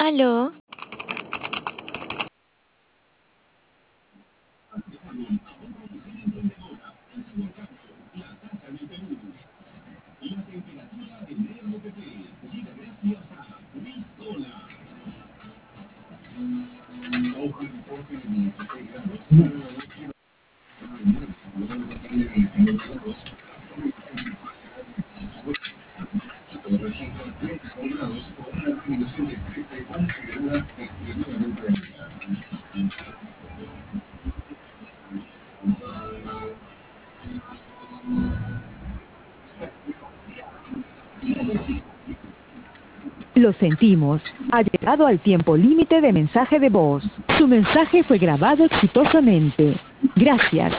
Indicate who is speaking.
Speaker 1: Aló,
Speaker 2: Lo sentimos. Ha llegado al tiempo límite de mensaje de voz. Su mensaje fue grabado exitosamente. Gracias.